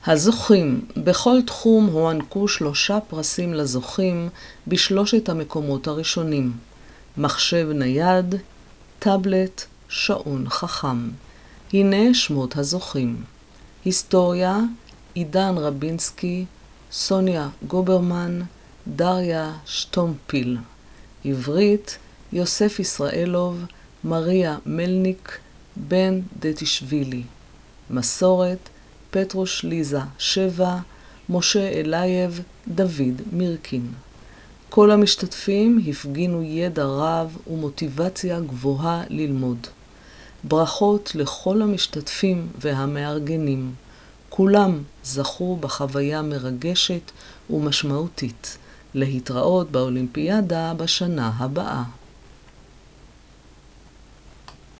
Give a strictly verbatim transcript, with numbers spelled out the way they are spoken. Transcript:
הזוכים. בכל תחום הוענקו שלושה פרסים לזוכים בשלושת המקומות הראשונים. מחשב נייד, טאבלט, שעון חכם. הנה שמות הזוכים. היסטוריה, עידן רבינסקי, סוניה גוברמן, דריה שטומפיל. עברית, יוסף ישראלוב, מריה מלניק, בן דתישווילי. מסורת, פטרוש ליזה שבע, משה אלייב, דוד מירקין. כל המשתתפים הפגינו ידע רב ומוטיבציה גבוהה ללמוד. ברכות לכל המשתתפים והמארגנים. כולם זכו בחוויה מרגשת ומשמעותית. להתראות באולימפיאדה בשנה הבאה.